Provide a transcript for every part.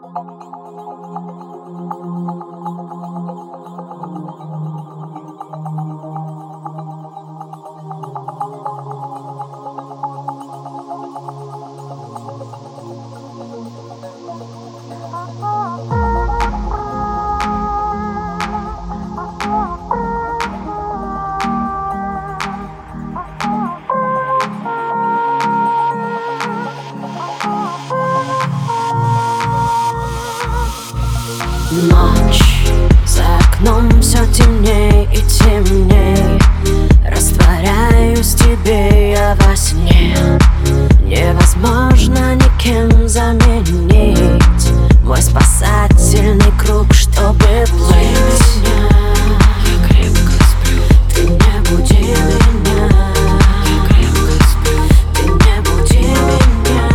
Ночь, за окном все темней и темней. Растворяюсь в тебе я во сне. Невозможно никем заменить мой спасательный круг, чтобы плыть. Я крепко сплю, ты не буди меня. Я крепко сплю, ты не буди меня.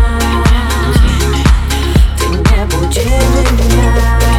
Ты не буди меня.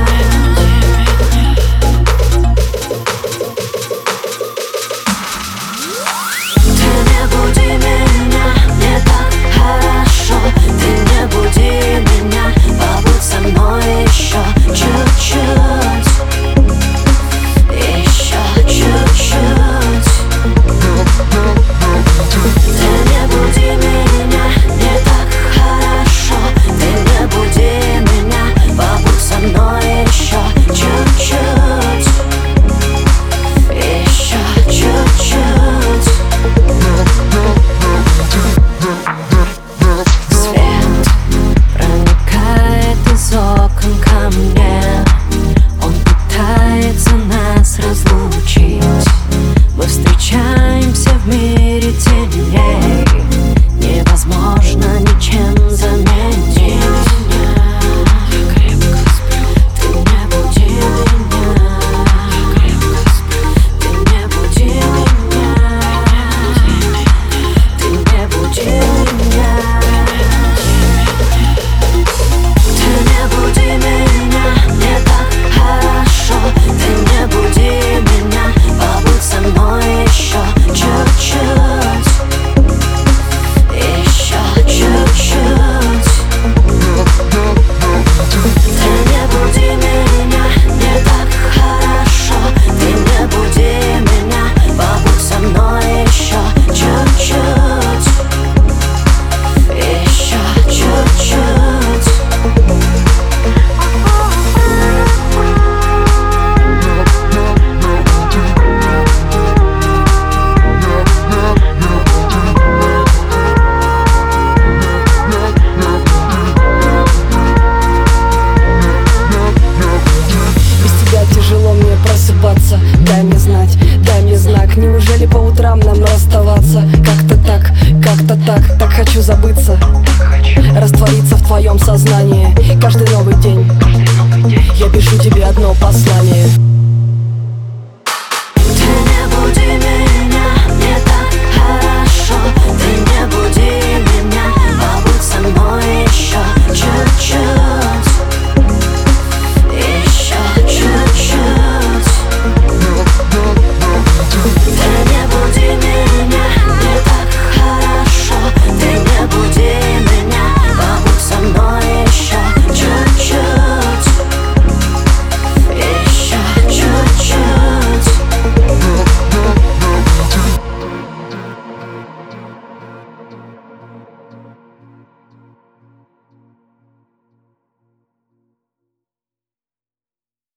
Мы встречаемся в мире теней. Невозможно ничем заменить меня. Я крепко сплю, ты не буди меня. Я крепко сплю, ты не буди меня. Ты не буди меня. Ты не буди меня, мне так хорошо. Ты не буди меня, побудь со мной еще чуть-чуть. Еще чуть-чуть. Ты не буди меня, мне так хорошо. Ты не буди меня, побудь со мной еще чуть-чуть. Еще чуть-чуть. Просыпаться, дай мне знать, дай мне знак. Неужели по утрам нам расставаться? Как-то так хочу забыться, раствориться в твоем сознании. Каждый новый день я пишу тебе одно послание.